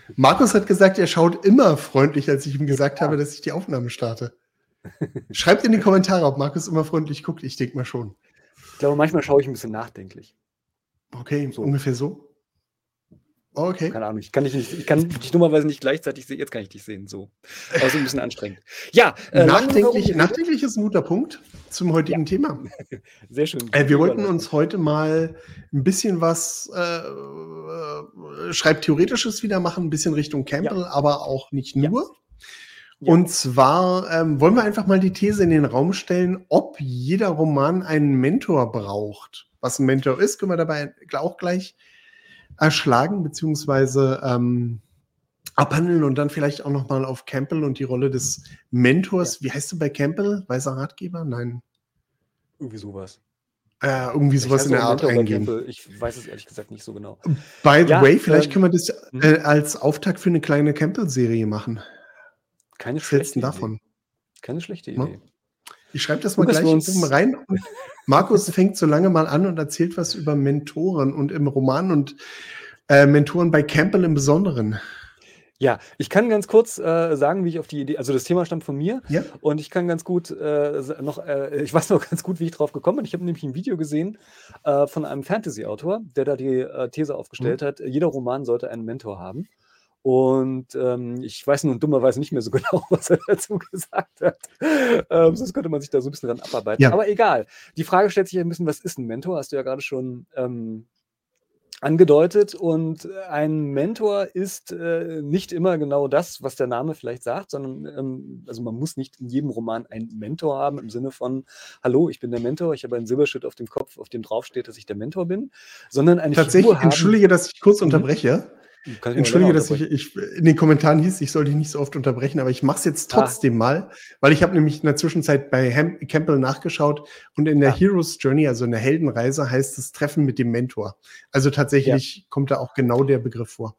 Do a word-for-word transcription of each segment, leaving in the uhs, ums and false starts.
Markus hat gesagt, er schaut immer freundlich, als ich ihm gesagt Ja. habe, dass ich die Aufnahme starte. Schreibt in die Kommentare, ob Markus immer freundlich guckt. Ich denke mal schon. Ich glaube, manchmal schaue ich ein bisschen nachdenklich. Okay, So. ungefähr so. Okay. Keine Ahnung, ich kann dich nicht, ich kann dich dummerweise nicht gleichzeitig sehen. Jetzt kann ich dich sehen, so. Aber so ein bisschen anstrengend. Ja, äh, nachdenklich, nachdenklich ist ein guter Punkt zum heutigen Ja. Thema. Sehr schön. Äh, wir wollten uns heute mal ein bisschen was äh, äh, Schreibtheoretisches wieder machen, ein bisschen Richtung Campbell, Ja. aber auch nicht Ja. nur. Ja. Und zwar ähm, wollen wir einfach mal die These in den Raum stellen, ob jeder Roman einen Mentor braucht. Was ein Mentor ist, können wir dabei auch gleich erschlagen, beziehungsweise ähm, abhandeln und dann vielleicht auch nochmal auf Campbell und die Rolle des Mentors. Ja. Wie heißt du bei Campbell? Weißer Ratgeber? Nein. Irgendwie sowas. Äh, irgendwie sowas in der Art eingehen. Ich weiß es ehrlich gesagt nicht so genau. By the Ja, way, vielleicht ähm, können wir das äh, als Auftakt für eine kleine Campbell-Serie machen. Keine Was hältst schlechte du Idee. davon? Keine schlechte Ja. Idee. Ich schreibe das mal Gut, dass gleich wir uns- oben rein. Und Markus fängt so lange mal an und erzählt was über Mentoren und im Roman und äh, Mentoren bei Campbell im Besonderen. Ja, ich kann ganz kurz äh, sagen, wie ich auf die Idee, also das Thema stammt von mir Ja. und ich kann ganz gut äh, sa- noch, äh, ich weiß noch ganz gut, wie ich drauf gekommen bin. Ich habe nämlich ein Video gesehen äh, von einem Fantasy-Autor, der da die äh, These aufgestellt hat, jeder Roman sollte einen Mentor haben. Und ähm, ich weiß nun dummerweise nicht mehr so genau, was er dazu gesagt hat. Ähm, sonst könnte man sich da so ein bisschen dran abarbeiten. Ja. Aber egal. Die Frage stellt sich ja ein bisschen, was ist ein Mentor? Hast du ja gerade schon ähm, angedeutet. Und ein Mentor ist äh, nicht immer genau das, was der Name vielleicht sagt, sondern ähm, also man muss nicht in jedem Roman einen Mentor haben, im Sinne von, hallo, ich bin der Mentor, ich habe einen Silberschild auf dem Kopf, auf dem draufsteht, dass ich der Mentor bin, sondern eine Tatsächlich, Figur haben. entschuldige, dass ich kurz Mhm. unterbreche. Kann ich Entschuldige, mal dass ich, ich in den Kommentaren hieß, ich soll dich nicht so oft unterbrechen, aber ich mache es jetzt Ah. trotzdem mal, weil ich habe nämlich in der Zwischenzeit bei Ham Campbell nachgeschaut und in der Ah. Hero's Journey, also in der Heldenreise, heißt es Treffen mit dem Mentor. Also tatsächlich kommt da auch genau der Begriff vor.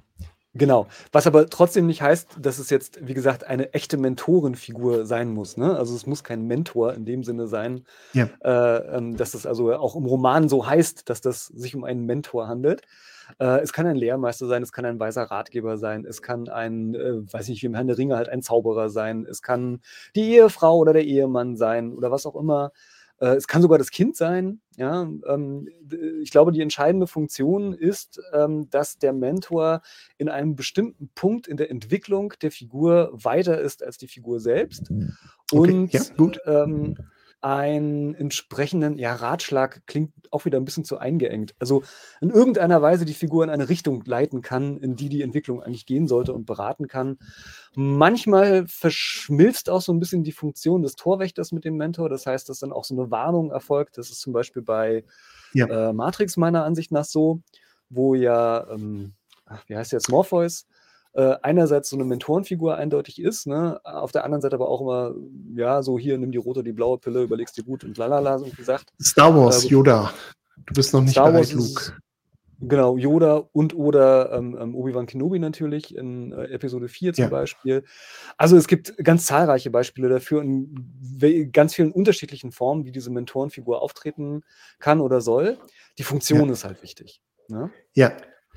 Genau, was aber trotzdem nicht heißt, dass es jetzt, wie gesagt, eine echte Mentorenfigur sein muss. Ne? Also es muss kein Mentor in dem Sinne sein, Ja. äh, ähm, dass es also auch im Roman so heißt, dass das sich um einen Mentor handelt. Äh, es kann ein Lehrmeister sein, es kann ein weiser Ratgeber sein, es kann ein, äh, weiß nicht, wie im Herrn der Ringe halt ein Zauberer sein, es kann die Ehefrau oder der Ehemann sein oder was auch immer. Äh, es kann sogar das Kind sein. Ja? Ähm, ich glaube, die entscheidende Funktion ist, ähm, dass der Mentor in einem bestimmten Punkt in der Entwicklung der Figur weiter ist als die Figur selbst Okay, und ja, gut. ähm, einen entsprechenden, ja, Ratschlag klingt auch wieder ein bisschen zu eingeengt. Also in irgendeiner Weise die Figur in eine Richtung leiten kann, in die die Entwicklung eigentlich gehen sollte und beraten kann. Manchmal verschmilzt auch so ein bisschen die Funktion des Torwächters mit dem Mentor. Das heißt, dass dann auch so eine Warnung erfolgt. Das ist zum Beispiel bei Ja. äh, Matrix meiner Ansicht nach so, wo ja, ähm, ach, wie heißt der jetzt, Morpheus, äh, einerseits so eine Mentorenfigur eindeutig ist, ne? Auf der anderen Seite aber auch immer, ja, so hier, nimm die rote, die blaue Pille, überlegst dir gut und lalala, so gesagt. Star Wars, Äh, Yoda. Du bist noch nicht Star bereit, Wars Luke. ist, genau, Yoda und oder ähm, ähm, Obi-Wan Kenobi natürlich in äh, Episode vier zum Ja. Beispiel. Also es gibt ganz zahlreiche Beispiele dafür in we- ganz vielen unterschiedlichen Formen, wie diese Mentorenfigur auftreten kann oder soll. Die Funktion Ja. ist halt wichtig. Ne? Ja.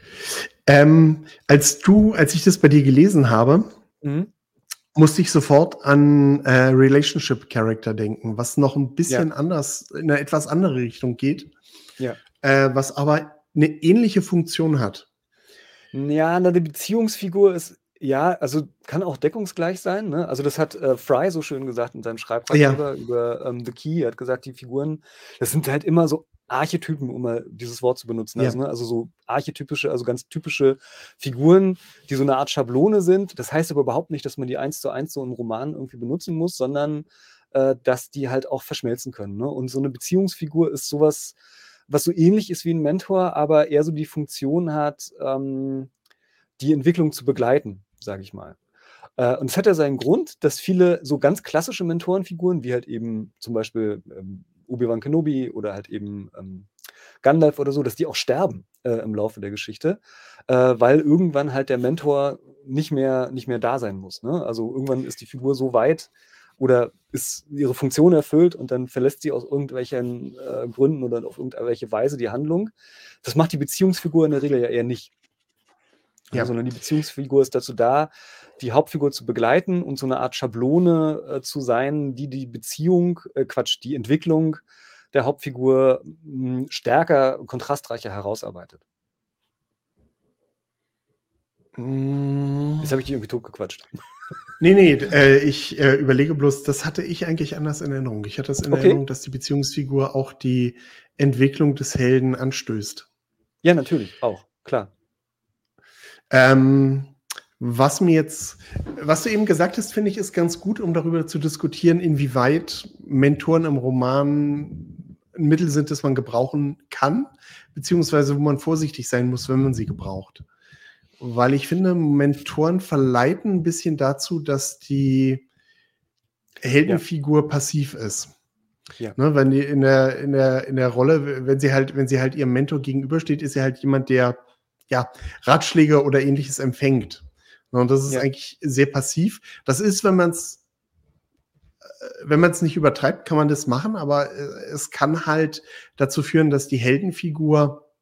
Ähm, als du, als ich das bei dir gelesen habe, Mhm. musste ich sofort an äh, Relationship Character denken, was noch ein bisschen anders, in eine etwas andere Richtung geht, Ja. äh, was aber eine ähnliche Funktion hat. Ja, na, die Beziehungsfigur ist, ja, also kann auch deckungsgleich sein. Ne? Also das hat äh, Fry so schön gesagt in seinem Schreibratgeber über ähm, The Key. Er hat gesagt, die Figuren, das sind halt immer so Archetypen, um mal dieses Wort zu benutzen. Ja. Also, ne? also so archetypische, also ganz typische Figuren, die so eine Art Schablone sind. Das heißt aber überhaupt nicht, dass man die eins zu eins so im Roman irgendwie benutzen muss, sondern äh, dass die halt auch verschmelzen können. Ne? Und so eine Beziehungsfigur ist sowas, was so ähnlich ist wie ein Mentor, aber eher so die Funktion hat, ähm, die Entwicklung zu begleiten, sage ich mal. Äh, und es hat ja seinen Grund, dass viele so ganz klassische Mentorenfiguren, wie halt eben zum Beispiel ähm, Obi-Wan Kenobi oder halt eben ähm, Gandalf oder so, dass die auch sterben äh, im Laufe der Geschichte, äh, weil irgendwann halt der Mentor nicht mehr, nicht mehr da sein muss. Ne? Also irgendwann ist die Figur so weit oder ist ihre Funktion erfüllt und dann verlässt sie aus irgendwelchen äh, Gründen oder auf irgendwelche Weise die Handlung. Das macht die Beziehungsfigur in der Regel ja eher nicht. Ja, Ja. sondern die Beziehungsfigur ist dazu da, die Hauptfigur zu begleiten und so eine Art Schablone äh, zu sein, die die Beziehung, äh, Quatsch, die Entwicklung der Hauptfigur mh, stärker, kontrastreicher herausarbeitet. Mm. Jetzt habe ich die irgendwie totgequatscht. Nee, nee, äh, ich äh, überlege bloß, das hatte ich eigentlich anders in Erinnerung. Ich hatte es in Okay. Erinnerung, dass die Beziehungsfigur auch die Entwicklung des Helden anstößt. Ja, natürlich, auch, klar. Ähm, was mir jetzt, was du eben gesagt hast, finde ich, ist ganz gut, um darüber zu diskutieren, inwieweit Mentoren im Roman ein Mittel sind, das man gebrauchen kann, beziehungsweise wo man vorsichtig sein muss, wenn man sie gebraucht. Weil ich finde, Mentoren verleiten ein bisschen dazu, dass die Heldenfigur passiv ist. Ja. Ne, wenn die in der, in der, in der Rolle, wenn sie halt, wenn sie halt ihrem Mentor gegenübersteht, ist sie halt jemand, der ja Ratschläge oder ähnliches empfängt. Ne, und das ist Ja. eigentlich sehr passiv. Das ist, wenn man es wenn man es nicht übertreibt, kann man das machen, aber äh, es kann halt dazu führen, dass die Heldenfigur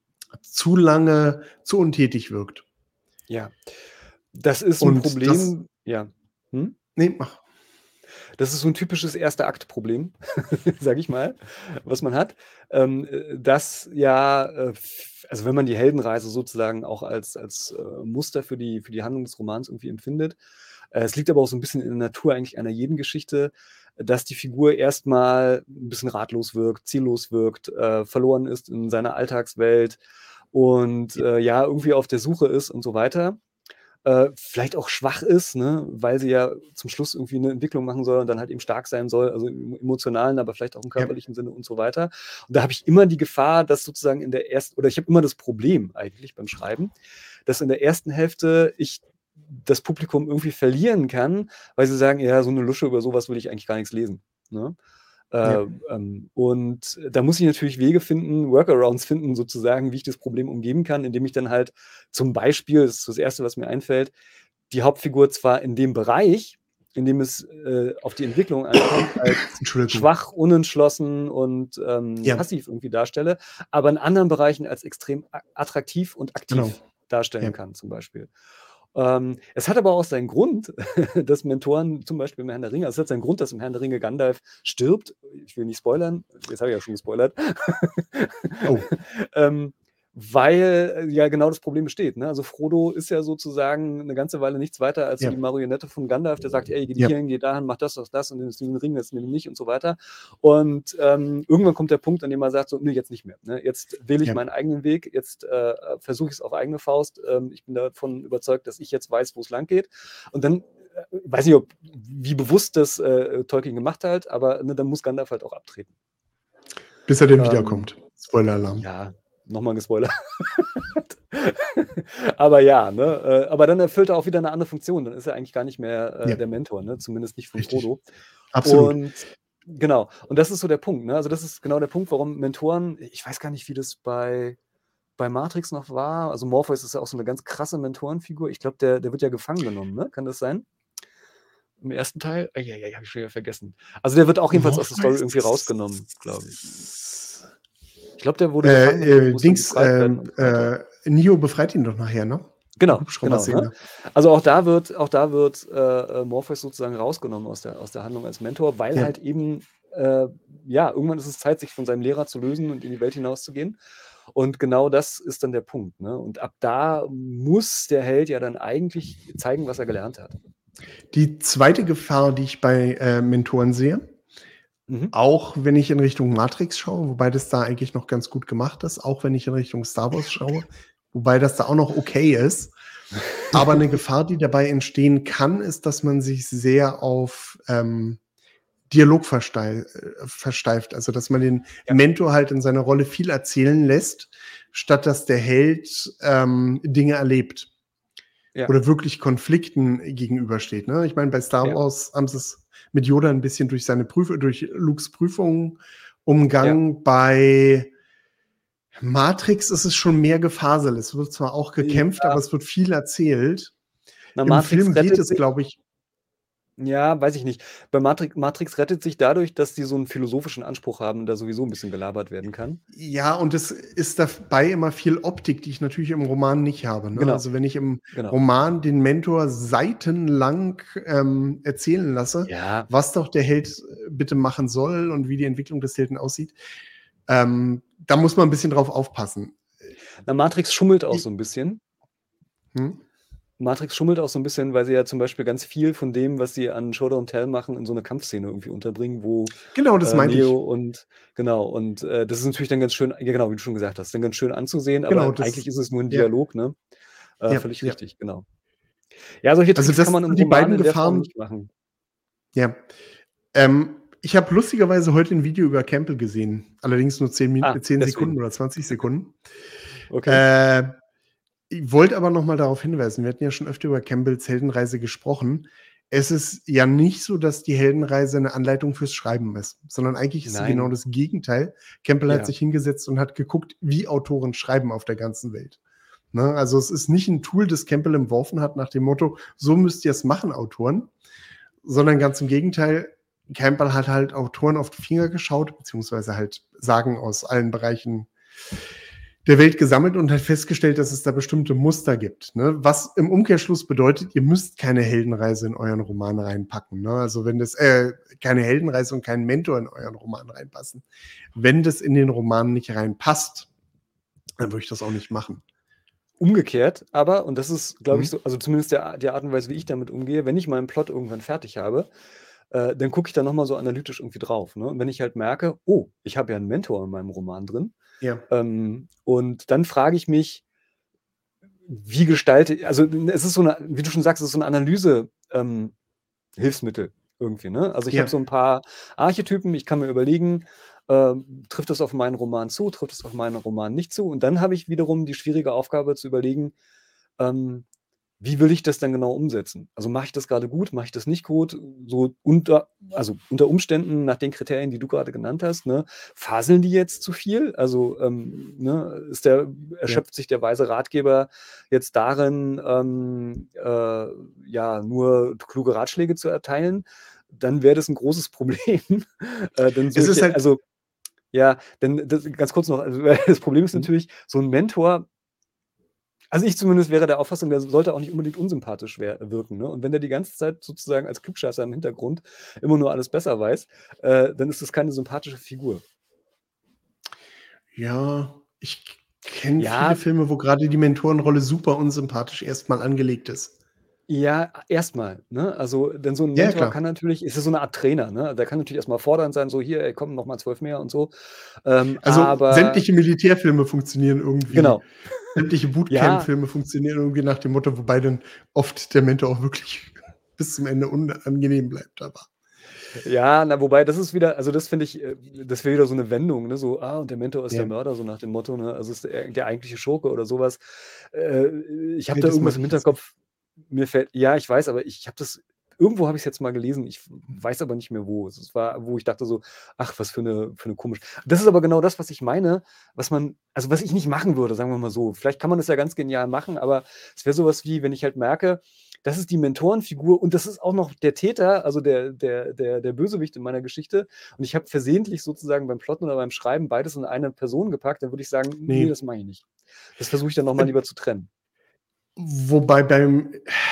zu lange zu untätig wirkt. Ja. Das ist ein Und das, Problem, ja. Hm? nee, mach. Das ist so ein typisches Erste-Akt-Problem, sage ich mal, was man hat. Ähm, äh, das ja, äh, f- also wenn man die Heldenreise sozusagen auch als, als äh, Muster für die, für die Handlung des Romans irgendwie empfindet. Äh, es liegt aber auch so ein bisschen in der Natur eigentlich einer jeden Geschichte, dass die Figur erstmal ein bisschen ratlos wirkt, ziellos wirkt, äh, verloren ist in seiner Alltagswelt und äh, ja, irgendwie auf der Suche ist und so weiter. Äh, vielleicht auch schwach ist, ne? Weil sie ja zum Schluss irgendwie eine Entwicklung machen soll und dann halt eben stark sein soll, also im emotionalen, aber vielleicht auch im Ja. körperlichen Sinne und so weiter. Und da habe ich immer die Gefahr, dass sozusagen in der ersten, oder ich habe immer das Problem eigentlich beim Schreiben, dass in der ersten Hälfte ich das Publikum irgendwie verlieren kann, weil sie sagen, ja, so eine Lusche, über sowas will ich eigentlich gar nichts lesen. Ne? Ja. Äh, ähm, und da muss ich natürlich Wege finden, Workarounds finden, sozusagen, wie ich das Problem umgeben kann, indem ich dann halt zum Beispiel, das ist das Erste, was mir einfällt, die Hauptfigur zwar in dem Bereich, in dem es äh, auf die Entwicklung ankommt, als Entschuldigung. schwach, unentschlossen und ähm, Ja. passiv irgendwie darstelle, aber in anderen Bereichen als extrem a- attraktiv und aktiv Genau. darstellen Ja. kann, zum Beispiel. Ähm, es hat aber auch seinen Grund, dass Mentoren, zum Beispiel im Herrn der Ringe, es hat seinen Grund, dass im Herrn der Ringe Gandalf stirbt. Ich will nicht spoilern, jetzt habe ich ja schon gespoilert. Oh. ähm, weil äh, ja genau das Problem besteht. Ne? Also Frodo ist ja sozusagen eine ganze Weile nichts weiter als Ja. so die Marionette von Gandalf, der sagt, ey, geh Ja. hierhin, geh dahin, mach das, das, das und den Ring, das nehme ich nicht und so weiter. Und ähm, irgendwann kommt der Punkt, an dem er sagt, so, nee, jetzt nicht mehr. Ne? Jetzt wähle ich Ja. meinen eigenen Weg, jetzt äh, versuche ich es auf eigene Faust. Ähm, ich bin davon überzeugt, dass ich jetzt weiß, wo es lang geht. Und dann, äh, weiß nicht, ob, wie bewusst das äh, Tolkien gemacht hat, aber ne, dann muss Gandalf halt auch abtreten. Bis er dann Ähm, wiederkommt. Spoiler-Alarm. Ja, nochmal gespoilert. Aber ja, ne? äh, Aber dann erfüllt er auch wieder eine andere Funktion. Dann ist er eigentlich gar nicht mehr äh, Ja. der Mentor, ne? Zumindest nicht von Richtig. Frodo. Absolut. Und genau, und das ist so der Punkt. Ne? Also das ist genau der Punkt, warum Mentoren, ich weiß gar nicht, wie das bei, bei Matrix noch war. Also Morpheus ist ja auch so eine ganz krasse Mentorenfigur. Ich glaube, der, der wird ja gefangen genommen, ne? Kann das sein? Im ersten Teil? Ja, ja, habe ich schon wieder vergessen. Also der wird auch jedenfalls aus der Story irgendwie rausgenommen, glaube ich. Ich glaube, der wurde gefangen Äh, genommen, äh, muss dann Dings, befreit werden ähm, und so weiter. äh, Neo befreit ihn doch nachher, ne? Genau, genau. Hubschrauber-Szene. Ne? Also auch da wird, auch da wird äh, Morpheus sozusagen rausgenommen aus der, aus der Handlung als Mentor, weil Ja. halt eben, äh, ja, irgendwann ist es Zeit, sich von seinem Lehrer zu lösen und in die Welt hinauszugehen. Und genau das ist dann der Punkt. Ne? Und ab da muss der Held ja dann eigentlich zeigen, was er gelernt hat. Die zweite Gefahr, die ich bei äh, Mentoren sehe, Mhm. auch wenn ich in Richtung Matrix schaue, wobei das da eigentlich noch ganz gut gemacht ist, auch wenn ich in Richtung Star Wars schaue, wobei das da auch noch okay ist. Aber eine Gefahr, die dabei entstehen kann, ist, dass man sich sehr auf ähm, Dialog verstei äh, versteift. Also, dass man den Ja. Mentor halt in seiner Rolle viel erzählen lässt, statt dass der Held ähm, Dinge erlebt. Ja. Oder wirklich Konflikten gegenübersteht. Ne? Ich meine, bei Star Ja. Wars haben sie es mit Yoda ein bisschen durch seine Prüfung, durch Lukes Prüfungen umgangen. Bei Matrix ist es schon mehr Gefasel. Es wird zwar auch gekämpft, Ja. aber es wird viel erzählt. Na, Im Matrix Film geht rettet es, sich. glaube ich. Ja, weiß ich nicht. Bei Matrix Matrix rettet sich dadurch, dass die so 'n philosophischen Anspruch haben und da sowieso 'n bisschen gelabert werden kann. Ja, und es ist dabei immer viel Optik, die ich natürlich im Roman nicht habe, ne? Genau, Also, wenn ich im genau. Roman den Mentor seitenlang, ähm, erzählen lasse, Ja. was doch der Held, äh, bitte machen soll und wie die Entwicklung des Helden aussieht, ähm, da muss man 'n bisschen drauf aufpassen. Na, Matrix schummelt auch I so 'n bisschen. Mhm. Matrix schummelt auch so 'n bisschen, weil sie ja zum Beispiel ganz viel von dem, was sie an Show Don't Tell machen, in so 'ne Kampfszene irgendwie unterbringen, wo, Genau, das äh, meinte Neo ich. und genau, und, äh, das ist natürlich dann ganz schön ja genau, wie du schon gesagt hast, dann ganz schön anzusehen, Genau, aber eigentlich das ist es nur 'n ja. Dialog, ne? Äh, Ja, völlig ja. richtig, genau. Ja, solche Also, Tricks kann das man im sind die Roman beiden in der Form Gefahren nicht machen. Ja. Ähm, ich habe lustigerweise heute 'n Video über Campbell gesehen, allerdings nur zehn Min Ah, äh, zehn deswegen. Sekunden oder zwanzig Sekunden. Okay. Äh, ich wollte aber noch mal darauf hinweisen, wir hatten ja schon öfter über Campbells Heldenreise gesprochen. Es ist ja nicht so, dass die Heldenreise 'ne Anleitung fürs Schreiben ist, sondern eigentlich ist sie genau Nein. das Gegenteil. Campbell hat Ja. sich hingesetzt und hat geguckt, wie Autoren schreiben auf der ganzen Welt, ne? Also, es ist nicht 'n Tool, das Campbell entworfen hat nach dem Motto: „So müsst ihr's machen, Autoren“, sondern ganz im Gegenteil. Campbell hat halt Autoren auf die Finger geschaut, beziehungsweise halt Sagen aus allen Bereichen der Welt gesammelt und hat festgestellt, dass es da bestimmte Muster gibt, ne? Was im Umkehrschluss bedeutet, ihr müsst keine Heldenreise in euren Roman reinpacken, ne? Also, wenn das äh, keine Heldenreise und kein Mentor in euren Roman reinpassen. Wenn das in den Roman nicht reinpasst, dann würde ich das auch nicht machen. Umgekehrt aber, und das ist, glaube ich, Mhm. so also, zumindest der A die Art und Weise, wie ich damit umgehe, wenn ich meinen Plot irgendwann fertig habe, äh, dann gucke ich da noch mal so analytisch irgendwie drauf, ne? Und wenn ich halt merke: „Oh, ich habe ja 'n Mentor in meinem Roman drin“, Ja. ähm, und dann frage ich mich wie gestalte also, n es ist so 'ne wie du schon sagst, es ist so 'n Analyse ähm, Hilfsmittel irgendwie, ne? Also, ich habe Ja. so 'n paar Archetypen, ich kann mir überlegen, ähm, trifft das auf meinen Roman zu, trifft das auf meinen Roman nicht zu? Und dann habe ich wiederum die schwierige Aufgabe zu überlegen, ähm, wie will ich das denn genau umsetzen? Also, mache ich das grade gut, mache ich das nicht gut? So unter also, unter Umständen nach den Kriterien, die du grade genannt hast, ne? Faseln die jetzt zu viel? Also, ähm, ne, ist der Ja. erschöpft sich der weise Ratgeber jetzt darin, ähm, äh, ja, nur kluge Ratschläge zu erteilen? Dann wäre das 'n großes Problem. Äh, denn Es ist solche halt also, ja, denn das ganz kurz noch, also, das Problem ist Mhm. natürlich, so 'n Mentor also, ich zumindest wäre der Auffassung, der sollte auch nicht unbedingt unsympathisch wer wirken, ne? Und wenn der die ganze Zeit sozusagen als Klugscheißer im Hintergrund immer nur alles besser weiß, äh, dann ist das keine sympathische Figur. Ja, ich k kenne viele Ja. Filme, wo grade die Mentorenrolle super unsympathisch erst mal angelegt ist. Ja, erst mal, ne? Also, denn so 'n Ja, ja, Mentor klar. kann natürlich ist ja so 'ne Art Trainer, ne? Der kann natürlich erst mal fordernd sein, so: „Hier, ey, komm, noch mal zwölf mehr“ und so. Ähm, Also, aber sämtliche Militärfilme funktionieren irgendwie. Genau. Sämtliche Ja. Bootcamp-Filme funktionieren irgendwie nach dem Motto, wobei dann oft der Mentor auch wirklich bis zum Ende unangenehm bleibt, aber Ja, na, wobei das ist wieder also, das finde ich äh, das wäre wieder so 'ne Wendung, ne? So: „Ah, und der Mentor ist der Ja. Mörder“, so nach dem Motto, ne? Also, ist der der eigentliche Schurke oder so was. Äh, ich habe Ne, da das irgendwas meinte im ich jetzt nicht. Hinterkopf. Mir fällt ja, ich weiß, aber ich habe das irgendwo habe ich's jetzt mal gelesen. Ich w weiß aber nicht mehr wo. Es war, wo ich dachte so: „Ach, was für 'ne für 'ne komisch“ Das ist aber genau das, was ich meine, was man also, was ich nicht machen würde, sagen wir mal so. Vielleicht kann man das ja ganz genial machen, aber es wäre so was wie, wenn ich halt merke, das ist die Mentorenfigur und das ist auch noch der Täter, also, der der der der Bösewicht in meiner Geschichte und ich habe versehentlich sozusagen beim Plotten oder beim Schreiben beides in eine Person gepackt, dann würde ich sagen: „Ne, Ne. das mache ich nicht.“ Das versuche ich dann noch mal Äh lieber zu trennen. Wobei beim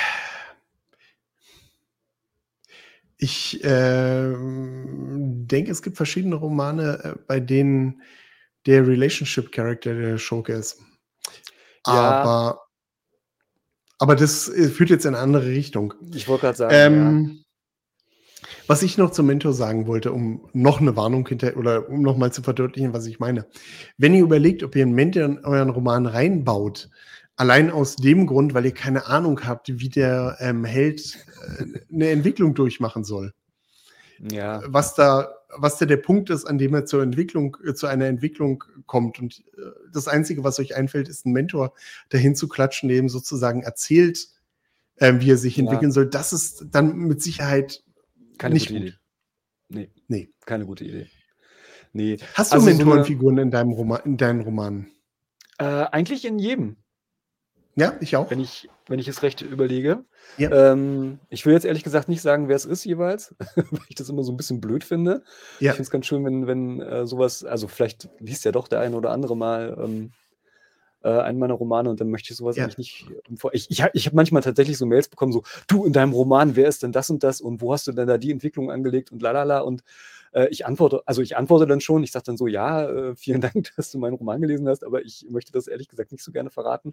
Ich, ähm, denke, es gibt verschiedene Romane, äh, bei denen der Relationship Character der Schurke ist. Ja. Aber aber das, äh, führt jetzt in 'ne andere Richtung. Ich wollte grad sagen, ja. Ähm was ich noch zum Mentor sagen wollte, um noch 'ne Warnung hinter oder um noch mal zu verdeutlichen, was ich meine. Wenn ihr überlegt, ob ihr 'n Mentor in euren Roman reinbaut, allein aus dem Grund, weil ihr keine Ahnung habt, wie der, ähm, Held, äh, 'ne Entwicklung durchmachen soll. Ja. Was da was da der Punkt ist, an dem er zur Entwicklung äh, zu einer Entwicklung kommt und, äh, das Einzige, was euch einfällt, ist 'n Mentor dahin zu klatschen, der ihm sozusagen erzählt, ähm, wie er sich Ja. entwickeln soll. Das ist dann mit Sicherheit Keine nicht gute Idee. gut. Ne, Ne. keine gute Idee. Ne, Hast du also, so 'ne Mentorenfiguren in deinem Roma in deinen Romanen? Äh, eigentlich in jedem. Ja, ich auch. wenn ich, wenn ich es recht überlege. Ja. Ähm, ich will jetzt ehrlich gesagt nicht sagen, wer es ist jeweils, weil ich das immer so ein bisschen blöd finde. Ich Ja. finde es ganz schön, wenn, wenn äh, sowas, also vielleicht liest ja doch der eine oder andere mal ähm, äh, einen meiner Romane und dann möchte ich sowas Ja. eigentlich nicht. im Vor- Ich, ich, hab- ich habe manchmal tatsächlich so Mails bekommen, so, du in deinem Roman, wer ist denn das und das und wo hast du denn da die Entwicklung angelegt und lalala und äh, ich antworte, also ich antworte dann schon, ich sage dann so, ja, äh, vielen Dank, dass du meinen Roman gelesen hast, aber ich möchte das ehrlich gesagt nicht so gerne verraten,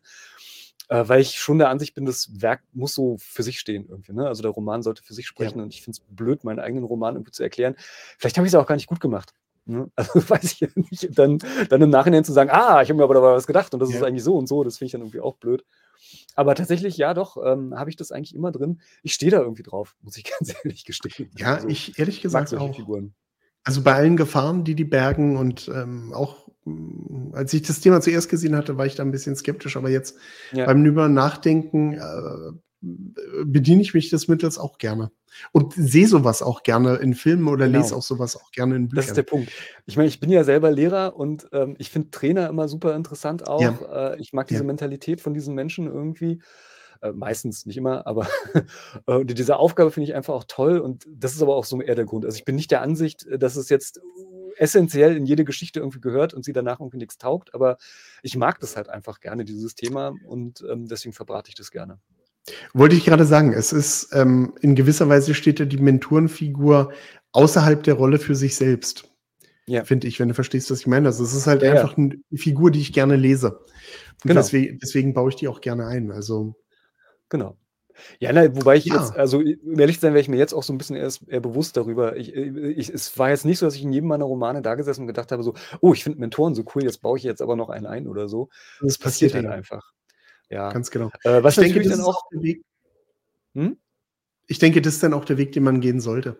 äh, weil ich schon der Ansicht bin, das Werk muss so für sich stehen irgendwie, ne? Also der Roman sollte für sich sprechen Ja. und ich finde es blöd, meinen eigenen Roman irgendwie zu erklären. Vielleicht habe ich es auch gar nicht gut gemacht. Ne? Also weiß ich ja nicht. Dann, dann im Nachhinein zu sagen, ah, ich habe mir aber dabei was gedacht und das ist Ja. eigentlich so und so, das finde ich dann irgendwie auch blöd. Aber tatsächlich, ja doch, ähm, habe ich das eigentlich immer drin. Ich stehe da irgendwie drauf, muss ich ganz ehrlich gestehen. Ja, Also, ich ehrlich ich mag gesagt solche auch. Figuren. Also bei allen Gefahren, die die bergen und ähm, auch mh, als ich das Thema zuerst gesehen hatte, war ich da ein bisschen skeptisch, aber jetzt Ja, beim drüber Nachdenken äh, bediene ich mich des Mittels auch gerne und sehe sowas auch gerne in Filmen oder lese genau. auch sowas auch gerne in Das ist der Büchern. Punkt. Ich meine, ich bin ja selber Lehrer und ähm, ich finde Trainer immer super interessant Ja, auch. Äh, ich mag diese ja, Mentalität von diesen Menschen irgendwie. Äh, meistens, nicht immer, aber äh, und diese Aufgabe finde ich einfach auch toll und das ist aber auch so eher der Grund. Also ich bin nicht der Ansicht, äh, dass es jetzt essentiell in jede Geschichte irgendwie gehört und sie danach irgendwie nichts taugt, aber ich mag das halt einfach gerne, dieses Thema und ähm, deswegen verbrate ich das gerne. wollte ich gerade sagen. Es ist ähm, in gewisser Weise steht ja die Mentorenfigur außerhalb der Rolle für sich selbst, Ja, finde ich, wenn du verstehst, was ich meine. Also es ist halt ja, ja, einfach eine Figur, die ich gerne lese und genau, deswegen, deswegen baue ich die auch gerne ein. Also genau. Ja, ne, wobei ich jetzt, ja, also um ehrlich zu sein, wäre ich mir jetzt auch so ein bisschen erst eher bewusst darüber. Ich, äh, ich, es war jetzt nicht so, dass ich in jedem meiner Romane da gesessen und gedacht habe, so, oh, ich finde Mentoren so cool, jetzt baue ich jetzt aber noch einen ein oder so. das Das passiert passiert halt ja einfach. Ja. ganz genau. Äh, was Ich denke, natürlich das dann ist auch, auch der Weg. hm? Ich denke, das ist dann auch der Weg, den man gehen sollte.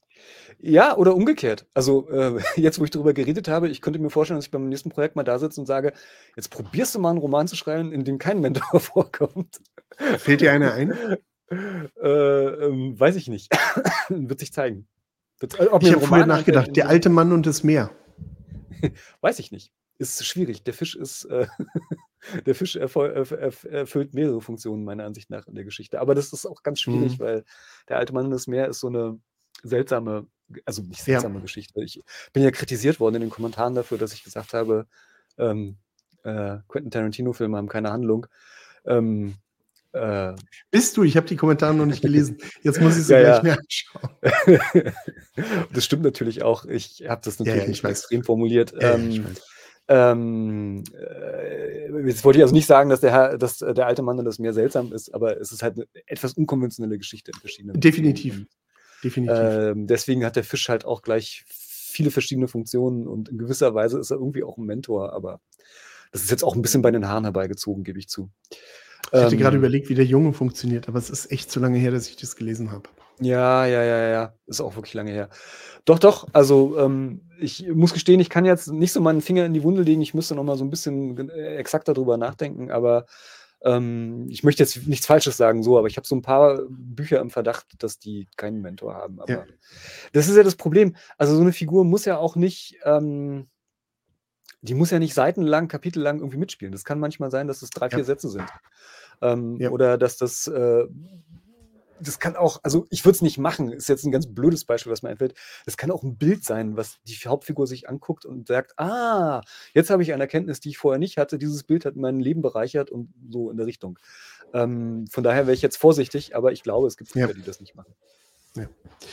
Ja, oder umgekehrt. Also äh, jetzt, wo ich darüber geredet habe, ich könnte mir vorstellen, dass ich beim nächsten Projekt mal da sitze und sage, jetzt probierst du mal einen Roman zu schreiben, in dem kein Mentor vorkommt. Fällt dir einer ein? äh, ähm, weiß ich nicht. Wird sich zeigen. Wird, äh, ob mir Ich ein habe früher Roman einfällt, nachgedacht, in der dem alte Mann und das Meer. weiß ich nicht. Ist schwierig. Der Fisch ist, äh, der Fisch erfol- erf- erf- erfüllt mehrere Funktionen, meiner Ansicht nach, in der Geschichte. Aber das ist auch ganz schwierig, Mhm. weil der alte Mann und das Meer ist so eine seltsame, also nicht Ja. seltsame Geschichte. Ich bin ja kritisiert worden in den Kommentaren dafür, dass ich gesagt habe, ähm, äh, Quentin Tarantino-Filme haben keine Handlung. Ähm, äh, Bist du? Ich habe die Kommentare noch nicht gelesen. Jetzt muss ich sie ja, gleich ja. mir anschauen. Das stimmt natürlich auch. Ich habe das Ja, natürlich ja, ein ich bisschen weiß. extrem formuliert. Ja, ja, ich Ähm, weiß. ähm, äh, jetzt wollte ich also nicht sagen, dass der, Herr, dass äh, der alte Mann und das Meer seltsam ist, aber es ist halt eine etwas unkonventionelle Geschichte in verschiedenen Definitiv. Beziehungen. Definitiv. Ähm, deswegen hat der Fisch halt auch gleich viele verschiedene Funktionen und in gewisser Weise ist er irgendwie auch ein Mentor, aber das ist jetzt auch ein bisschen bei den Haaren herbeigezogen, gebe ich zu. Ich hatte gerade Ähm, überlegt, wie der Junge funktioniert, aber es ist echt zu lange her, dass ich das gelesen habe. Ja, ja, ja, ja. Ist auch wirklich lange her. Doch, doch. Also, ähm, ich muss gestehen, ich kann jetzt nicht so meinen Finger in die Wunde legen. Ich müsste noch mal so ein bisschen gen- äh, exakter drüber nachdenken. Aber ähm, ich möchte jetzt nichts Falsches sagen, so. Aber ich habe so ein paar Bücher im Verdacht, dass die keinen Mentor haben. Ja. Aber das ist ja das Problem. Also, so eine Figur muss ja auch nicht, ähm, die muss ja nicht seitenlang, kapitellang irgendwie mitspielen. Das kann manchmal sein, dass es drei, Ja. vier Sätze sind. Ähm, Ja. Oder dass das, äh, das kann auch, also ich würde es nicht machen, ist jetzt ein ganz blödes Beispiel, was mir einfällt. Das kann auch ein Bild sein, was die Hauptfigur sich anguckt und sagt, ah, jetzt habe ich eine Erkenntnis, die ich vorher nicht hatte. Dieses Bild hat mein Leben bereichert und so in der Richtung. Ähm, von daher wäre ich jetzt vorsichtig, aber ich glaube, es gibt Ja. Bücher, die das nicht machen. Ja,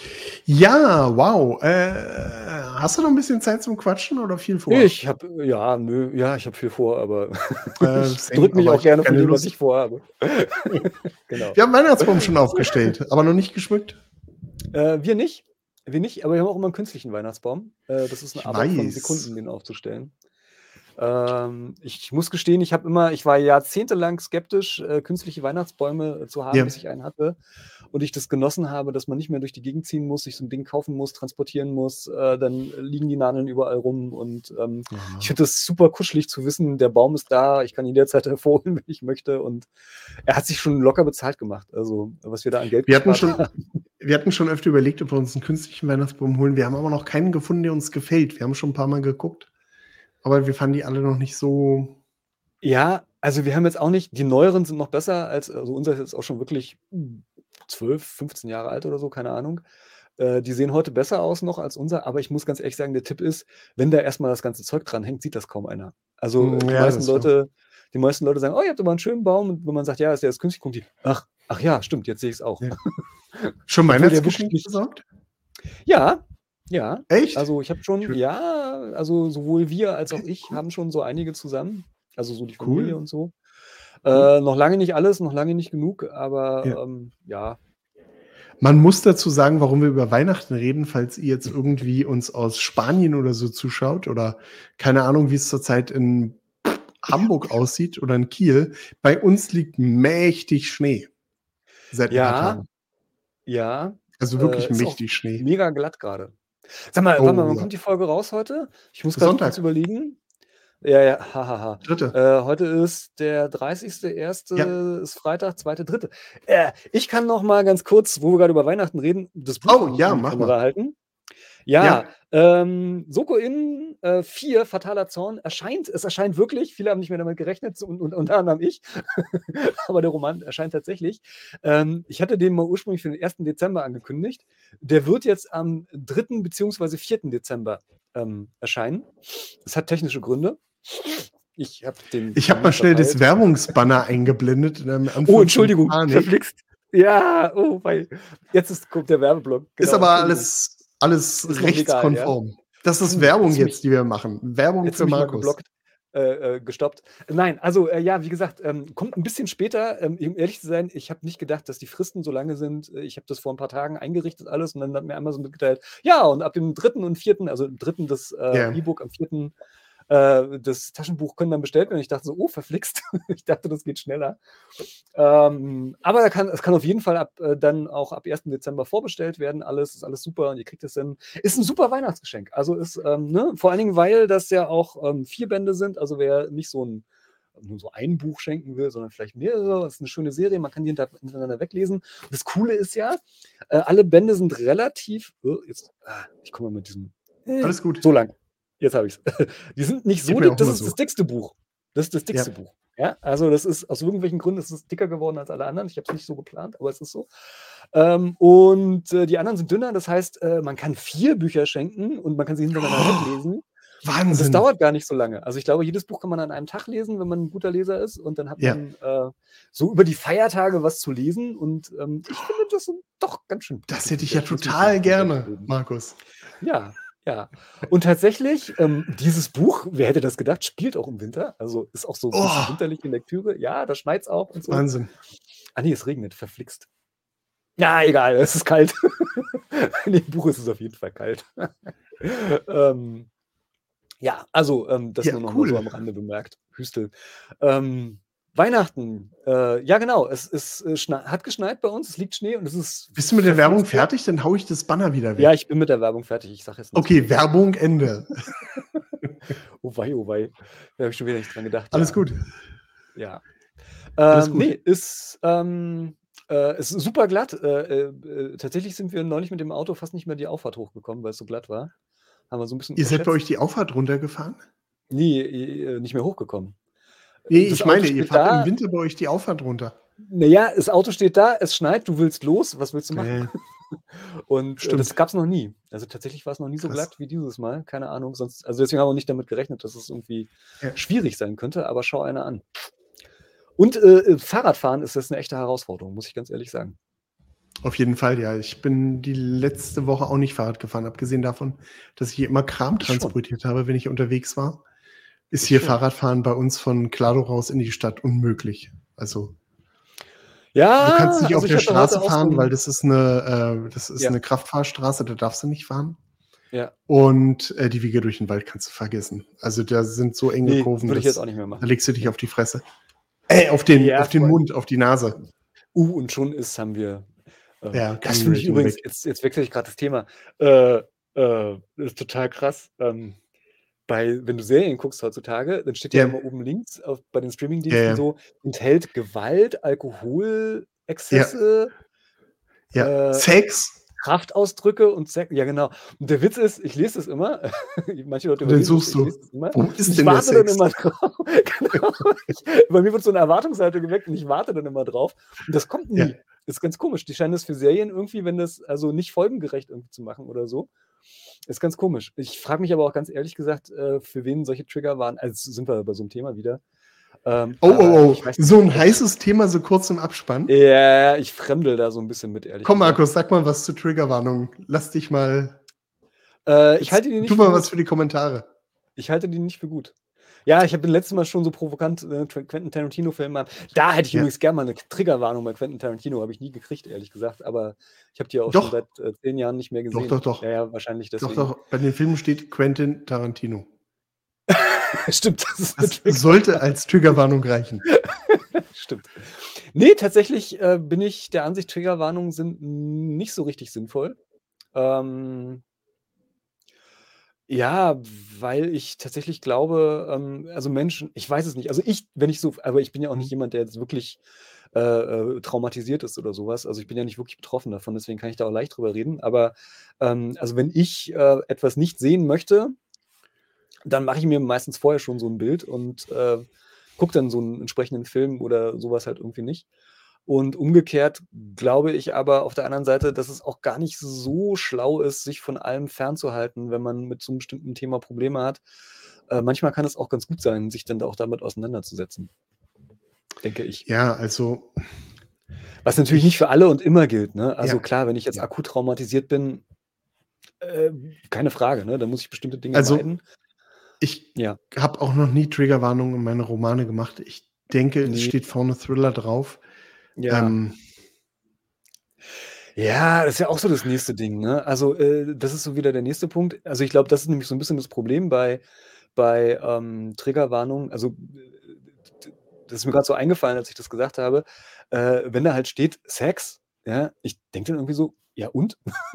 ja wow. Äh, hast du noch ein bisschen Zeit zum Quatschen oder viel vor? Ich habe, ja, nö, ja, ich habe viel vor, aber Äh, ich same, drücke mich aber auch ich gerne hab von keine dem, was Lust. ich vorhabe. Genau. Wir haben den Weihnachtsbaum schon aufgestellt, aber noch nicht geschmückt. Äh, wir nicht. Wir nicht, aber wir haben auch immer einen künstlichen Weihnachtsbaum. Äh, das ist eine Ich Arbeit von weiß. Sekunden, den aufzustellen. Ähm, ich muss gestehen, ich habe immer, ich war jahrzehntelang skeptisch, äh, künstliche Weihnachtsbäume äh, zu haben, Ja. bis ich einen hatte. Und ich das genossen habe, dass man nicht mehr durch die Gegend ziehen muss, sich so ein Ding kaufen muss, transportieren muss, äh, dann liegen die Nadeln überall rum. Und ähm, Ja. ich finde das super kuschelig zu wissen, der Baum ist da, ich kann ihn derzeit hervorholen, wenn ich möchte. Und er hat sich schon locker bezahlt gemacht. Also, was wir da an Geld Wir hatten gespart schon, haben. wir hatten schon öfter überlegt, ob wir uns einen künstlichen Weihnachtsbaum holen. Wir haben aber noch keinen gefunden, der uns gefällt. Wir haben schon ein paar Mal geguckt, aber wir fanden die alle noch nicht so. Ja, Also wir haben jetzt auch nicht, die neueren sind noch besser als, also unser ist jetzt auch schon wirklich hm, zwölf, fünfzehn Jahre alt oder so, keine Ahnung. Äh, die sehen heute besser aus noch als unser, aber ich muss ganz ehrlich sagen, der Tipp ist, wenn da erstmal das ganze Zeug dran hängt, sieht das kaum einer. Also Hm, äh, die Ja, meisten das war. Leute, die meisten Leute sagen, oh, ihr habt aber einen schönen Baum. Und wenn man sagt, ja, ist der ist künstlich, gucken die, ach, ach ja, stimmt, jetzt sehe ich es auch. Ja. Schon Obwohl der wirklich Weihnachtsgeschenke nicht. besorgt? Ja, ja. Echt? Also ich habe schon, Schön. ja, also sowohl wir als auch Okay, ich cool. haben schon so einige zusammen. Also so die Familie Cool. und so. Cool. Äh, noch lange nicht alles, noch lange nicht genug, aber Ja. ähm, ja. Man muss dazu sagen, warum wir über Weihnachten reden, falls ihr jetzt irgendwie uns aus Spanien oder so zuschaut oder keine Ahnung, wie es zurzeit in Hamburg aussieht oder in Kiel. Bei uns liegt mächtig Schnee seit ein paar Ja, Tagen. ja. Also Äh, wirklich ist auch mächtig Schnee. mega glatt gerade. Sag mal, warte mal, Oh wann ja. kommt die Folge raus heute? Ich muss gerade kurz Sonntag, überlegen. Ja, ja, hahaha. dritte. Äh, heute ist der dreißigste erste Ja. ist Freitag, zweite dritte Äh, ich kann noch mal ganz kurz, wo wir gerade über Weihnachten reden, das Buch Oh in, ja, in die mach Kamera mal. halten. Ja, Ja. ähm, Soko in äh, vier, Fataler Zorn, erscheint, es erscheint wirklich, viele haben nicht mehr damit gerechnet, so- und, und unter anderem ich, aber der Roman erscheint tatsächlich. Ähm, ich hatte den mal ursprünglich für den ersten Dezember angekündigt. Der wird jetzt am dritten bzw. vierten Dezember ähm, erscheinen. Das hat technische Gründe. Ich habe den Ich habe Termin mal schnell das verpeilt. Werbungsbanner eingeblendet in einem Oh, Anflug von Entschuldigung, Panik. verflixt. Ja, oh, weil jetzt ist, kommt der Werbeblock. Ist Genau, aber Entschuldigung. alles, alles Ist noch legal, ja? rechtskonform. Das ist Puh, Werbung hättest du jetzt, mich, die wir machen. Werbung hättest du für mich mal Markus. geblockt, äh, äh, gestoppt. Nein, also äh, ja, wie gesagt, ähm, kommt ein bisschen später. Ähm, um ehrlich zu sein, ich habe nicht gedacht, dass die Fristen so lange sind. Äh, Ich habe das vor ein paar Tagen eingerichtet alles und dann hat mir Amazon mitgeteilt, ja, und ab dem dritten und vierten, also im dritten das äh, Ja. E-Book, am vierten äh, das Taschenbuch können dann bestellt werden. Und ich dachte so, oh, verflixt. Ich dachte, das geht schneller. Ähm, aber kann, es kann auf jeden Fall ab, äh, dann auch ab ersten Dezember vorbestellt werden. Alles ist alles super und ihr kriegt es dann. Ist ein super Weihnachtsgeschenk. Also ist, ähm, ne, vor allen Dingen, weil das ja auch ähm, vier Bände sind. Also wer nicht so ein nur so ein Buch schenken will, sondern vielleicht mehrere. Das ist eine schöne Serie, man kann die hinter, hintereinander weglesen. Das Coole ist ja, äh, alle Bände sind relativ. Oh, jetzt, ah, ich komme mal mit diesem. Äh, Alles gut. so lang. Jetzt habe ich es. Die sind nicht so Geht mir dick. auch Das mal ist so. das dickste Buch. Das ist das dickste Ja. Buch. Ja, also das ist aus irgendwelchen Gründen ist es dicker geworden als alle anderen. Ich habe es nicht so geplant, aber es ist so. Ähm, und äh, die anderen sind dünner. Das heißt, äh, man kann vier Bücher schenken und man kann sie hintereinander Oh, weglesen. Und das Wahnsinn. dauert gar nicht so lange. Also ich glaube, jedes Buch kann man an einem Tag lesen, wenn man ein guter Leser ist. Und dann hat Ja. man äh, so über die Feiertage was zu lesen. Und ähm, ich finde das sind doch ganz schön. Das gute hätte ich Bücher. ja muss mich total nicht gerne, reden. Markus. Ja, ja. Und tatsächlich, ähm, dieses Buch, wer hätte das gedacht, spielt auch im Winter. Also ist auch so ein bisschen Oh, winterliche Lektüre. Ja, da schneit's auch und so. Wahnsinn. Ah nee, es regnet, verflixt. Ja, egal, es ist kalt. In dem Buch ist es auf jeden Fall kalt. ähm, ja, also ähm, das Ja, nur noch mal so cool. am Rande bemerkt. Hüstel. Ähm, Weihnachten. Äh, ja, genau. Es, es äh, schna- hat geschneit bei uns. Es liegt Schnee und es ist Bist du mit der Werbung verflixt. fertig? Dann hau ich das Banner wieder weg. Ja, ich bin mit der Werbung fertig. Ich sage jetzt nichts Okay, mehr. Werbung, Ende. Oh wei, oh wei. Da habe ich schon wieder nicht dran gedacht. Alles Ja. gut. Ja. Alles Ähm, gut. nee, ist, ähm, äh, ist super glatt. Äh, äh, tatsächlich sind wir neulich mit dem Auto fast nicht mehr die Auffahrt hochgekommen, weil es so glatt war. Haben wir so ein bisschen Ihr seid bei unterschätzt. euch die Auffahrt runtergefahren? Nee, äh, nicht mehr hochgekommen. Nee, Das ich Auto meine, ihr steht fahrt im da. Winter bei euch die Auffahrt runter. Naja, das Auto steht da, es schneit, du willst los, was willst du machen? Äh, Und äh, das stimmt. gab es noch nie. Also tatsächlich war es noch nie so Krass. glatt wie dieses Mal. Keine Ahnung. Sonst, also deswegen haben wir nicht damit gerechnet, dass es irgendwie Ja. schwierig sein könnte, aber schau einer an. Und äh, Fahrradfahren ist das eine echte Herausforderung, muss ich ganz ehrlich sagen. Auf jeden Fall, ja. Ich bin die letzte Woche auch nicht Fahrrad gefahren, abgesehen davon, dass ich hier immer Kram Ich schon. transportiert habe, wenn ich unterwegs war. Ist Ich hier schon. Fahrradfahren bei uns von Klado raus in die Stadt unmöglich. Also Ja, du kannst nicht also auf ich der hatte heute Straße auch so fahren, weil ein, das ist eine, äh, das ist ja, eine Kraftfahrstraße, da darfst du nicht fahren. ja. Und äh, die Wege durch den Wald kannst du vergessen. Also da sind so enge Nee, Kurven, würde ich jetzt dass, auch nicht mehr da machen. legst du dich Nee. auf die Fresse. Äh, auf den, Ja, auf den vor allem, Mund, auf die Nase. uh, und schon ist, haben wir, äh, Ja, das finde ich Copywriting übrigens, weg. jetzt, jetzt wechsle ich gerade das Thema, äh, äh, das ist total krass. Ähm, bei, wenn du Serien guckst heutzutage, dann steht ja Ja, immer oben links auf, bei den ja, Streamingdiensten ja, so, enthält Gewalt, ja, Alkoholexzesse, ja. äh, Sex, Kraftausdrücke und Sex. Ja, genau. Und der Witz ist, ich lese das immer. Manche Leute Und dann überlesen das, suchst ich du, lese das immer. wo Und ist ich denn der warte dann Sex? immer drauf. Genau. Ich, bei mir wird so eine Erwartungshaltung geweckt und ich warte dann immer drauf. Und das kommt Ja. nie. Das ist ganz komisch. Die scheinen das für Serien irgendwie, wenn das also nicht folgengerecht irgendwie zu machen oder so. Ist ganz komisch. Ich frage mich aber auch ganz ehrlich gesagt, äh, für wen solche Trigger waren. Also sind wir bei so einem Thema wieder. Ähm, Oh, aber oh, ich oh. weiß So ein nicht. heißes Thema so kurz im Abspann. Ja, ich fremdel da so ein bisschen mit, ehrlich Komm, gesagt. Markus, sag mal was zur Triggerwarnung. Lass dich mal. Äh, ich Jetzt halte die nicht tu für mal was gut. für die Kommentare. Ich halte die nicht für gut. Ja, ich habe den letzten Mal schon so provokant äh, Quentin Tarantino-Film. Da hätte ich Ja. übrigens gerne mal eine Triggerwarnung bei Quentin Tarantino, habe ich nie gekriegt, ehrlich gesagt. Aber ich habe die ja auch Doch. schon seit äh, zehn Jahren nicht mehr Doch, gesehen. doch, doch. Ja, ja, wahrscheinlich Doch, deswegen. doch. Bei den Filmen steht Quentin Tarantino. Stimmt, das ist eine Das Trigger. sollte als Triggerwarnung reichen. Stimmt. Nee, tatsächlich äh, bin ich der Ansicht, Triggerwarnungen sind nicht so richtig sinnvoll. Ähm, ja, weil ich tatsächlich glaube, ähm, also Menschen, ich weiß es nicht, also ich, wenn ich so, aber ich bin ja auch nicht Mhm. jemand, der jetzt wirklich äh, äh, traumatisiert ist oder sowas. Also ich bin ja nicht wirklich betroffen davon, deswegen kann ich da auch leicht drüber reden. Aber ähm, also wenn ich äh, etwas nicht sehen möchte, dann mache ich mir meistens vorher schon so ein Bild und äh, gucke dann so einen entsprechenden Film oder sowas halt irgendwie nicht. Und umgekehrt glaube ich aber auf der anderen Seite, dass es auch gar nicht so schlau ist, sich von allem fernzuhalten, wenn man mit so einem bestimmten Thema Probleme hat. Äh, manchmal kann es auch ganz gut sein, sich dann auch damit auseinanderzusetzen. Denke ich. Ja, also. Was natürlich Ich- nicht für alle und immer gilt. Ne? Also Ja. klar, wenn ich jetzt Ja. akut traumatisiert bin, äh, keine Frage, ne? Dann muss ich bestimmte Dinge Also, meiden. Ich Ja. habe auch noch nie Triggerwarnungen in meine Romane gemacht. Ich denke, Nee. es steht vorne Thriller drauf. Ja. Ähm, Ja, das ist ja auch so das nächste Ding, ne? Also, äh, das ist so wieder der nächste Punkt. Also, ich glaube, das ist nämlich so ein bisschen das Problem bei bei, ähm, Triggerwarnungen. Also, äh, das ist mir gerade so eingefallen, als ich das gesagt habe. Äh, wenn da halt steht Sex, ja, ich denke dann irgendwie so: „Ja und?“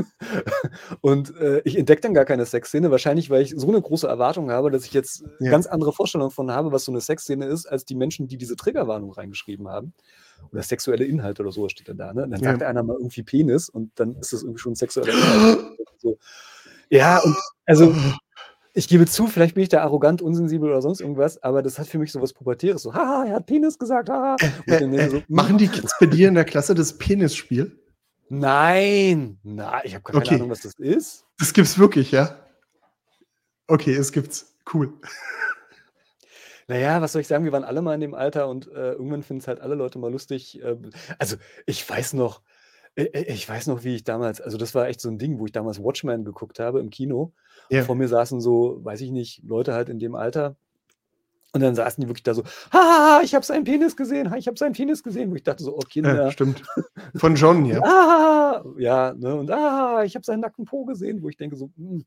Und, äh, ich entdecke dann gar keine Sexszene, wahrscheinlich, weil ich so eine große Erwartung habe, dass ich jetzt Ja. ganz andere Vorstellungen von habe, was so eine Sexszene ist, als die Menschen, die diese Triggerwarnung reingeschrieben haben. Oder sexuelle Inhalte oder so steht dann da, ne? Und dann sagt Ja. einer mal irgendwie Penis und dann ist das irgendwie schon ein sexueller Inhalt. So. Ja, und also ich gebe zu, vielleicht bin ich da arrogant, unsensibel oder sonst irgendwas, aber das hat für mich so was Pubertäres. So, haha, er hat Penis gesagt, haha. Und ich Äh, dann denke äh, so, hm, machen die Kids bei dir in der Klasse das Penisspiel? nein, nein, ich habe gar keine Okay. Ahnung, was das ist. Das gibt's wirklich, ja? Okay, es gibt's. Cool. Naja, was soll ich sagen, wir waren alle mal in dem Alter und äh, irgendwann finden es halt alle Leute mal lustig. Äh, also ich weiß noch, äh, äh, ich weiß noch, wie ich damals, also das war echt so ein Ding, wo ich damals Watchmen geguckt habe im Kino. Ja. Vor mir saßen so, weiß ich nicht, Leute halt in dem Alter. Und dann saßen die wirklich da so, haha, ich habe seinen Penis gesehen, ha, ich habe seinen Penis gesehen, wo ich dachte so, oh Ja, Kinder. stimmt. Von John, ja. Ah, ja, ne, und ah, ich habe seinen nackten Po gesehen, wo ich denke so, hm.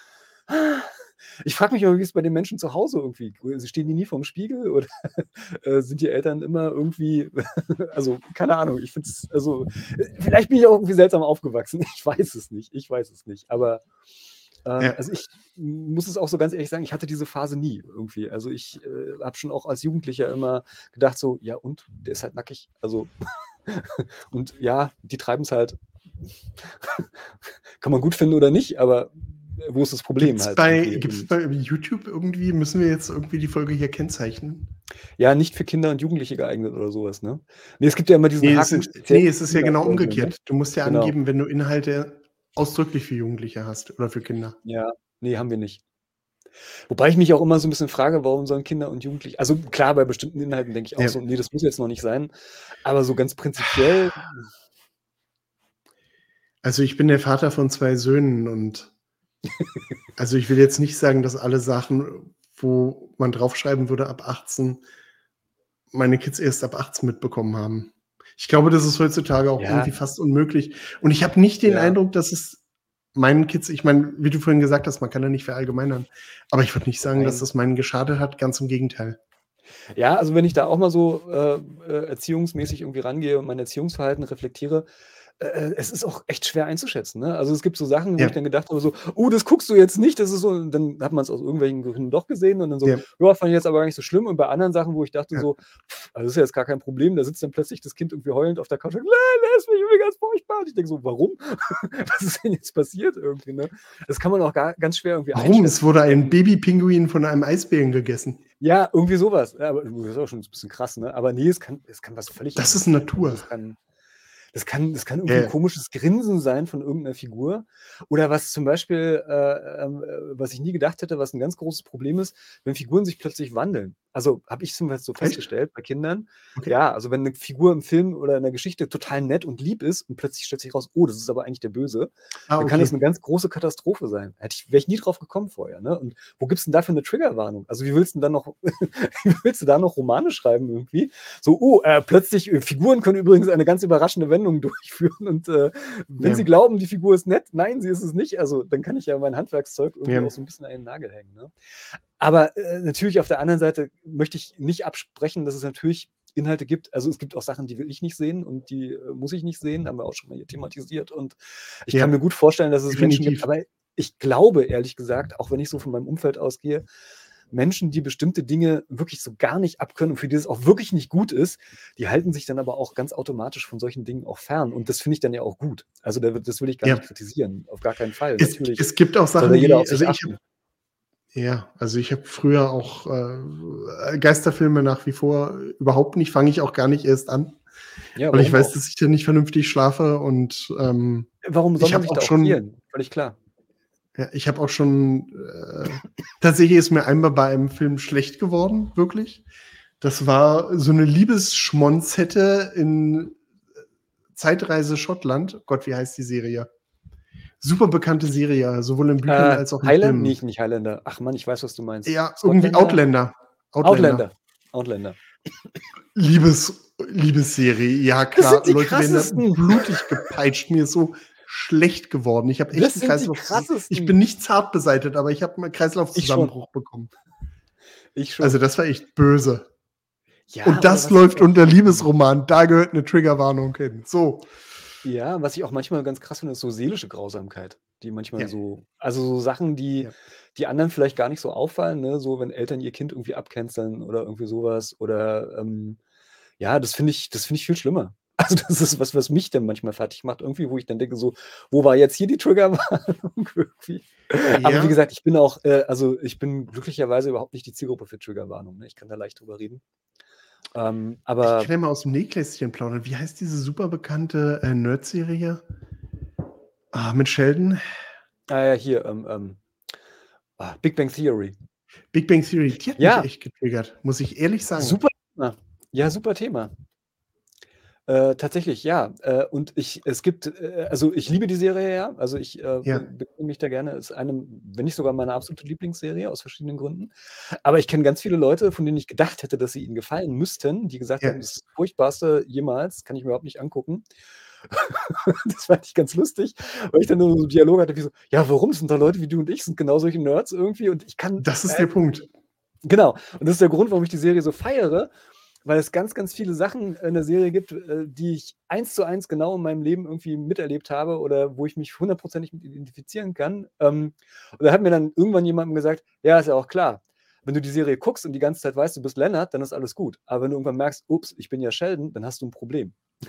Ich frage mich aber, wie es bei den Menschen zu Hause irgendwie, stehen die nie vorm Spiegel oder äh, sind die Eltern immer irgendwie, also keine Ahnung, ich finde es, also äh, vielleicht bin ich auch irgendwie seltsam aufgewachsen, ich weiß es nicht, ich weiß es nicht, aber ähm, Ja. also ich muss es auch so ganz ehrlich sagen, ich hatte diese Phase nie irgendwie, also ich äh, habe schon auch als Jugendlicher immer gedacht so, ja und, der ist halt nackig, also und ja, die treiben es halt, kann man gut finden oder nicht, aber wo ist das Problem Gibt's halt? bei, irgendwie? gibt's bei YouTube irgendwie, müssen wir jetzt irgendwie die Folge hier kennzeichnen? Ja, nicht für Kinder und Jugendliche geeignet oder sowas, ne? Nee, es gibt ja immer diesen Nee, es Haken. ist, speziell nee, für es ist ja Kinder genau oder so, ne? umgekehrt. Du musst ja Genau. angeben, wenn du Inhalte ausdrücklich für Jugendliche hast oder für Kinder. Ja, nee, haben wir nicht. Wobei ich mich auch immer so ein bisschen frage, warum sollen Kinder und Jugendliche, also klar, bei bestimmten Inhalten denke ich auch Ja. so, nee, das muss jetzt noch nicht sein, aber so ganz prinzipiell, Also ich bin der Vater von zwei Söhnen und also ich will jetzt nicht sagen, dass alle Sachen, wo man draufschreiben würde ab achtzehn, meine Kids erst ab achtzehn mitbekommen haben. Ich glaube, das ist heutzutage auch Ja. irgendwie fast unmöglich. Und ich habe nicht den Ja. Eindruck, dass es meinen Kids, ich meine, wie du vorhin gesagt hast, man kann ja nicht verallgemeinern, aber ich würde nicht sagen, Nein. dass das meinen geschadet hat, ganz im Gegenteil. Ja, also wenn ich da auch mal so äh, äh, erziehungsmäßig irgendwie rangehe und mein Erziehungsverhalten reflektiere, äh, es ist auch echt schwer einzuschätzen, ne? Also, es gibt so Sachen, wo Ja. ich dann gedacht habe so: „Oh, das guckst du jetzt nicht, das ist so“, und dann hat man's aus irgendwelchen Gründen doch gesehen und dann so: Ja. „Ja, fand ich jetzt aber gar nicht so schlimm.“ Und bei anderen Sachen, wo ich dachte Ja. so: „Pff, also, das ist ja jetzt gar kein Problem“, da sitzt dann plötzlich das Kind irgendwie heulend auf der Couch und: „Nein, lass mich, irgendwie ganz furchtbar.“ Und ich denke so: „Warum? Was ist denn jetzt passiert?“ Irgendwie, ne? Das kann man auch gar ganz schwer irgendwie Warum? Es einschätzen. wurde ein Ähm, Babypinguin von einem Eisbären gegessen. ja, irgendwie so was. Ja, aber das ist auch schon 'n bisschen krass, ne? Aber ne, es kann es kann was völlig Das ist anderes sein. Also, Natur. das kann Das kann das kann Ja, irgendwie 'n ja. komisches Grinsen sein von irgend 'ner Figur. Oder was zum Beispiel, äh, ähm, äh, was ich nie gedacht hätte, was 'n ganz großes Problem ist, wenn Figuren sich plötzlich wandeln. Also, habe ich zumindest so Echt? festgestellt bei Kindern. Okay. Ja, also, wenn 'ne Figur im Film oder in der Geschichte total nett und lieb ist und plötzlich stellt sich raus: „Oh, das ist aber eigentlich der Böse“, Ah, dann kann das 'ne okay. ganz große Katastrophe sein. Hätte ich wäre ich nie drauf gekommen vorher, ne? Und wo gibt's denn dafür 'ne Triggerwarnung? Also, wie willst 'n dann noch wie willst du da noch Romane schreiben irgendwie? So: „Oh, äh, plötzlich äh, Figuren können übrigens eine ganz überraschende Wendung durchführen und, äh, wenn Sie Ja. glauben, die Figur ist nett, nein, sie ist es nicht.“ Also, dann kann ich ja mein Handwerkszeug irgendwie Ja. auch so 'n bisschen an den Nagel hängen, ne? Aber, äh, natürlich auf der anderen Seite möchte ich nicht absprechen, dass es natürlich Inhalte gibt, also, es gibt auch Sachen, die will ich nicht sehen und die, äh, muss ich nicht sehen, haben wir auch schon mal hier thematisiert und ich kann Ja. mir gut vorstellen, dass es Menschen gibt, Definitiv. aber ich glaube ehrlich gesagt, auch wenn ich so von meinem Umfeld ausgehe, Menschen, die bestimmte Dinge wirklich so gar nicht abkönnen und für die es auch wirklich nicht gut ist, die halten sich dann aber auch ganz automatisch von solchen Dingen auch fern und das finde ich dann ja auch gut. Also, da wird das will ich gar Ja. nicht kritisieren, auf gar keinen Fall. Es Natürlich es gibt auch soll da Sachen, jeder auf die also, sich ich habe achten. ja, also, ich habe früher auch, äh, Geisterfilme nach wie vor überhaupt nicht fange ich auch gar nicht erst an, Ja, weil ich warum weiß, auch? dass ich dann nicht vernünftig schlafe und, ähm, Warum soll ich man habe sich auch da auch schon quälen? Völlig klar. ja, ich habe auch schon äh, tatsächlich ist mir einmal bei einem Film schlecht geworden, wirklich. Das war so 'ne Liebesschmonzette in, äh, Zeitreise Schottland. Gott, wie heißt die Serie? Super bekannte Serie, sowohl in Büchern Äh, als auch in Highland? Ne, Filmen. nicht Highlander. Ach Mann, ich weiß, was du meinst. Ja, irgendwie Scotländer? Outlander. Outlander. Outlander. Outlander. Liebes Liebesserie. Ja Das klar, sind die Leute werden da krassesten. blutig gepeitscht. Mir ist so schlecht geworden. Ich habe echt Das 'n sind die Kreislaufzus ich krassesten. bin nicht zart beseitet, aber ich habe 'n Ich schon. Kreislaufzusammenbruch bekommen. Ich Also, schon. das war echt böse. Ja, Und oder das was ich läuft auch unter hm. Liebesroman. Da gehört 'ne Triggerwarnung hin. So. Ja, was ich auch manchmal ganz krass finde, ist so seelische Grausamkeit, die manchmal Ja. so also, so Sachen, die Ja. die anderen vielleicht gar nicht so auffallen, ne, so wenn Eltern ihr Kind irgendwie abcanceln oder irgendwie so was oder, ähm ja, das finde ich das finde ich viel schlimmer. Also, das ist was, was mich dann manchmal fertig macht irgendwie, wo ich dann denke so: „Wo war jetzt hier die Triggerwarnung?“ Irgendwie. Aber wie Ja. gesagt, ich bin auch äh, also, ich bin glücklicherweise überhaupt nicht die Zielgruppe für Triggerwarnung, ne? Ich kann da leicht drüber reden. Ähm, Ich kann aber ja mal aus'm Nähkästchen plaudern. Wie heißt diese super bekannte, äh, Nerd-Serie? Ah, mit Sheldon? Ah ja, hier, ähm, ähm, ah, Big Bang Theory. Big Bang Theory, die hat mich Ja. echt getriggert, muss ich ehrlich sagen. Super Thema. Ja, super Thema. Äh, tatsächlich, ja. Äh, und ich es gibt äh, also, ich liebe die Serie ja. Also, ich, äh, be Ja. bediene mich da gerne. Ist eine, wenn nicht sogar meine absolute Lieblingsserie aus verschiedenen Gründen. Aber ich kenne ganz viele Leute, von denen ich gedacht hätte, dass sie ihnen gefallen müssten, die gesagt Ja. haben: „Das ist das Furchtbarste jemals, kann ich mir überhaupt nicht angucken.“ Das fand ich ganz lustig, weil ich dann nur so Dialoge hatte wie so: „Ja, warum? Das sind doch Leute wie du und ich, sind genau solche Nerds irgendwie und ich kann, Das ist äh“ der Punkt. Genau. Und das ist der Grund, warum ich die Serie so feiere, weil es ganz, ganz viele Sachen in der Serie gibt, äh, die ich eins zu eins genau in meinem Leben irgendwie miterlebt habe oder wo ich mich hundertprozentig mit identifizieren kann. Ähm, und da hat mir dann irgendwann jemandem gesagt: „Ja, ist ja auch klar. Wenn du die Serie guckst und die ganze Zeit weißt, du bist Leonard, dann ist alles gut. Aber wenn du irgendwann merkst: Ups, ich bin ja Sheldon, dann hast du 'n Problem.“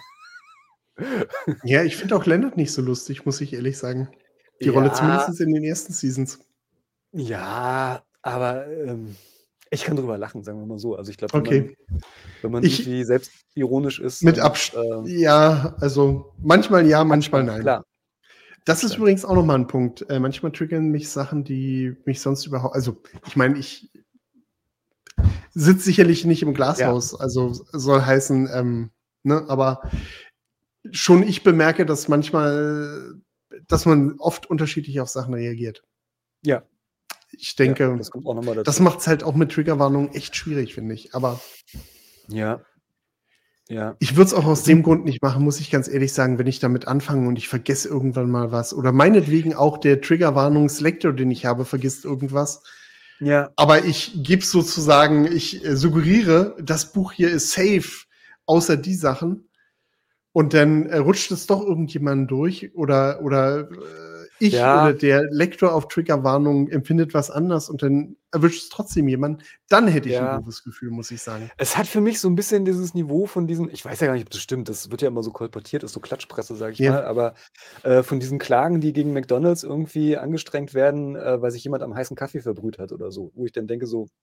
Ja, ich finde auch Leonard nicht so lustig, muss ich ehrlich sagen. Die Rolle Ja. zumindest in den ersten Seasons. Ja, aber, ähm, ich kann drüber lachen, sagen wir mal so. Also, ich glaube, wenn man Okay. wenn man Ich irgendwie selbstironisch ist Mit und, Abst ähm ja, also, manchmal ja, manchmal Abstand, nein. klar. Das ist Abstand. übrigens auch noch mal 'n Punkt. Äh, manchmal triggern mich Sachen, die mich sonst überhau also, ich meine, ich sitze sicherlich nicht im Ja. Glashaus, also, soll heißen, ähm, ne, aber schon ich bemerke, dass manchmal dass man oft unterschiedlich auf Sachen reagiert. Ja. Ich Ja, denke, das kommt auch noch mal das dazu. macht's halt auch mit Triggerwarnungen echt schwierig, finde ich, aber Ja. Ja. ich würde es auch aus Sind dem Grund nicht machen, muss ich ganz ehrlich sagen, wenn ich damit anfange und ich vergesse irgendwann mal was oder meinetwegen auch der Triggerwarnungs-Lektor, den ich habe, vergisst irgendwas. Ja. Aber ich gebe sozusagen ich, äh, suggeriere, das Buch hier ist safe, außer die Sachen. Und dann äh, rutscht es doch irgendjemand durch oder, oder äh, ich Ja. oder der Lektor auf Triggerwarnung empfindet was anders und dann erwischt es trotzdem jemand, dann hätte ich Ja. ein doofes Gefühl, muss ich sagen. Es hat für mich so ein bisschen dieses Niveau von diesen, ich weiß ja gar nicht, ob das stimmt, das wird ja immer so kolportiert, ist so Klatschpresse, sage ich Ja. mal, aber äh, von diesen Klagen, die gegen McDonald's irgendwie angestrengt werden, äh, weil sich jemand am heißen Kaffee verbrüht hat oder so, wo ich dann denke so,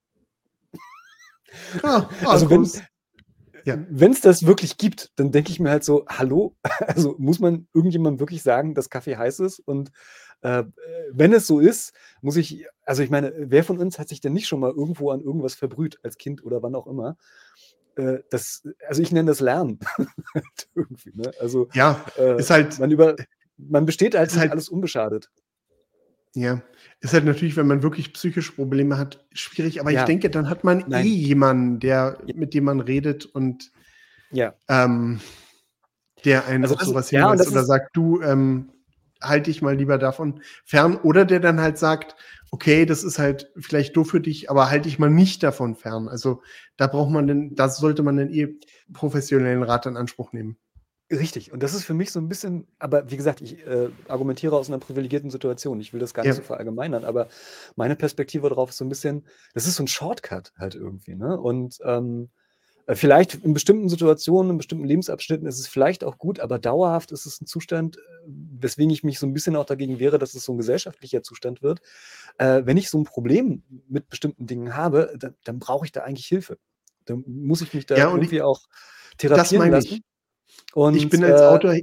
Ah, also wenn groß. Ja. es das wirklich gibt, dann denke ich mir halt so, hallo, also muss man irgendjemandem wirklich sagen, dass Kaffee heiß ist? Und äh, wenn es so ist, muss ich, also ich meine, wer von uns hat sich denn nicht schon mal irgendwo an irgendwas verbrüht, als Kind oder wann auch immer? Äh, das, also ich nenne das Lernen. Irgendwie, ne? Also Ja, äh, ist halt, man, über, man besteht halt ist nicht halt- alles unbeschadet. ja, ist halt natürlich, wenn man wirklich psychische Probleme hat, schwierig. Aber Ja. ich denke, dann hat man Nein. eh jemanden, der, Ja. mit dem man redet und Ja, ähm, der einen Also auf das- sowas ja, und hinweist das oder ist- sagt, du, ähm, halt dich mal lieber davon fern. Oder der dann halt sagt, okay, das ist halt vielleicht doof für dich, aber halt dich mal nicht davon fern. Also da braucht man denn, da sollte man dann eh professionellen Rat in Anspruch nehmen. Richtig. Und das ist für mich so ein bisschen, aber wie gesagt, ich äh, argumentiere aus einer privilegierten Situation. Ich will das gar Ja. nicht so verallgemeinern, aber meine Perspektive darauf ist so ein bisschen, das ist so ein Shortcut halt irgendwie, ne? Und ähm, äh, vielleicht in bestimmten Situationen, in bestimmten Lebensabschnitten ist es vielleicht auch gut, aber dauerhaft ist es ein Zustand, äh, weswegen ich mich so ein bisschen auch dagegen wehre, dass es so ein gesellschaftlicher Zustand wird. Äh, wenn ich so ein Problem mit bestimmten Dingen habe, dann, dann brauche ich da eigentlich Hilfe. Dann muss ich mich da Ja, und irgendwie ich- auch Das therapieren meine lassen. ich. Und, Ich bin als äh, Autor,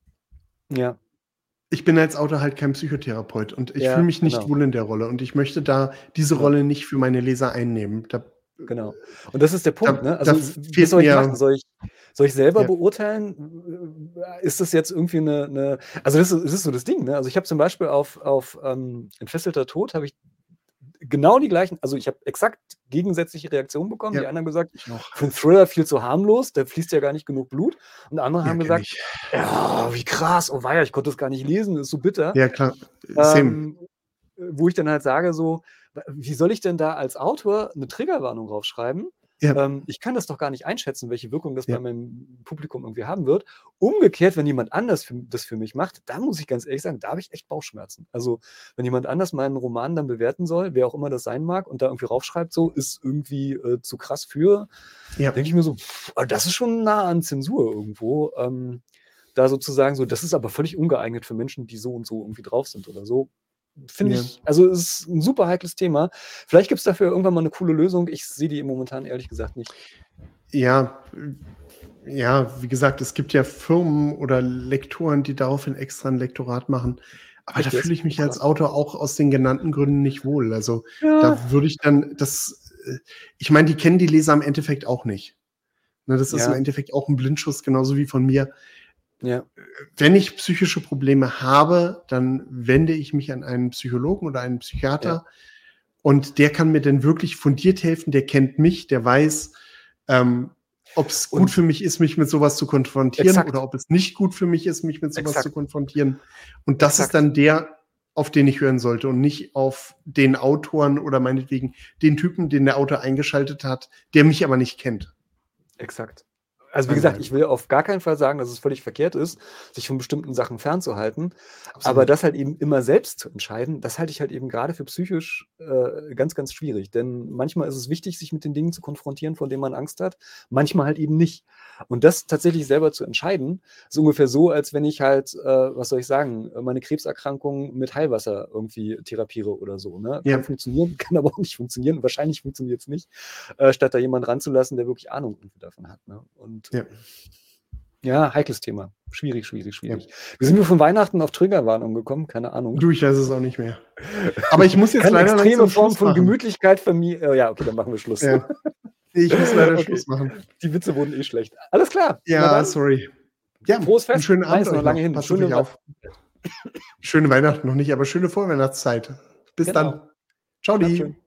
ja, ich bin als Autor halt kein Psychotherapeut und ich Ja, fühle mich nicht genau. wohl in der Rolle und ich möchte da diese Genau. Rolle nicht für meine Leser einnehmen. Da, Genau. Und das ist der Punkt, Da- ne? da Also, fehlt was soll ich mir- machen? Soll ich, soll ich selber Ja. beurteilen? Ist das jetzt irgendwie eine, eine also das ist, das ist so das Ding, ne? Also ich habe zum Beispiel auf, auf ähm, Entfesselter Tod habe ich genau die gleichen, also ich habe exakt gegensätzliche Reaktionen bekommen. Ja. Die einen haben gesagt, Ich auch. für einen Thriller viel zu harmlos, da fließt ja gar nicht genug Blut. Und andere Ja, haben kenn gesagt, ich. ja, wie krass, oh weia, ich konnte das gar nicht lesen, das ist so bitter. Ja, klar. Same. Ähm, wo ich dann halt sage, so, wie soll ich denn da als Autor eine Triggerwarnung draufschreiben? Ja. Ähm, ich kann das doch gar nicht einschätzen, welche Wirkung das Ja. bei meinem Publikum irgendwie haben wird. Umgekehrt, wenn jemand anders für, das für mich macht, da muss ich ganz ehrlich sagen, da habe ich echt Bauchschmerzen. Also, wenn jemand anders meinen Roman dann bewerten soll, wer auch immer das sein mag, und da irgendwie raufschreibt, so, ist irgendwie äh, zu krass für, Ja. denke ich mir so, pff, das ist schon nah an Zensur irgendwo. Ähm, da sozusagen so, das ist aber völlig ungeeignet für Menschen, die so und so irgendwie drauf sind oder so. Finde Ja. ich, also es ist ein super heikles Thema. Vielleicht gibt es dafür irgendwann mal eine coole Lösung. Ich sehe die momentan ehrlich gesagt nicht. Ja, äh, ja, wie gesagt, es gibt ja Firmen oder Lektoren, die daraufhin extra ein Lektorat machen. Aber Echt da jetzt? fühle ich mich Oh, als krass. Autor auch aus den genannten Gründen nicht wohl. Also Ja, da würde ich dann, das, äh, ich meine, die kennen die Leser im Endeffekt auch nicht. Ne, das ist Ja. im Endeffekt auch ein Blindschuss, genauso wie von mir. ja, Wenn ich psychische Probleme habe, dann wende ich mich an einen Psychologen oder einen Psychiater Ja. und der kann mir dann wirklich fundiert helfen, der kennt mich, der weiß, ähm, ob es Und- gut für mich ist, mich mit sowas zu konfrontieren Exakt. oder ob es nicht gut für mich ist, mich mit sowas Exakt. zu konfrontieren. Und das Exakt. ist dann der, auf den ich hören sollte und nicht auf den Autoren oder meinetwegen den Typen, den der Autor eingeschaltet hat, der mich aber nicht kennt. exakt. Also wie Nein, gesagt, nein. ich will auf gar keinen Fall sagen, dass es völlig verkehrt ist, sich von bestimmten Sachen fernzuhalten. Absolut. Aber das halt eben immer selbst zu entscheiden, das halte ich halt eben gerade für psychisch äh, ganz, ganz schwierig. Denn manchmal ist es wichtig, sich mit den Dingen zu konfrontieren, vor denen man Angst hat. Manchmal halt eben nicht. Und das tatsächlich selber zu entscheiden, ist ungefähr so, als wenn ich halt, äh, was soll ich sagen, meine Krebserkrankung mit Heilwasser irgendwie therapiere oder so. Ne? Kann Ja. funktionieren, kann aber auch nicht funktionieren. Wahrscheinlich funktioniert es nicht, äh, statt da jemanden ranzulassen, der wirklich Ahnung irgendwie davon hat. Ne? Und Ja. ja, heikles Thema. Schwierig, schwierig, schwierig. Wie sind wir von Weihnachten auf Triggerwarnung gekommen? Keine Ahnung. Du, ich weiß es auch nicht mehr. Aber ich muss jetzt Kann leider extreme langsam Form Schluss von machen. Gemütlichkeit vermieden. Äh, ja, okay, dann machen wir Schluss. Ja. Ich muss leider Okay. Schluss machen. Die Witze wurden eh schlecht. Alles klar. Na Ja, dann, sorry. Ja, frohes Fest. einen schönen Nein, Abend ist noch euch lange noch. hin. Passt auf Schöne euch auf. Schöne Weihnachten noch nicht, aber schöne Vorweihnachtszeit. Bis Genau. dann. Ciao, Habt die. schön.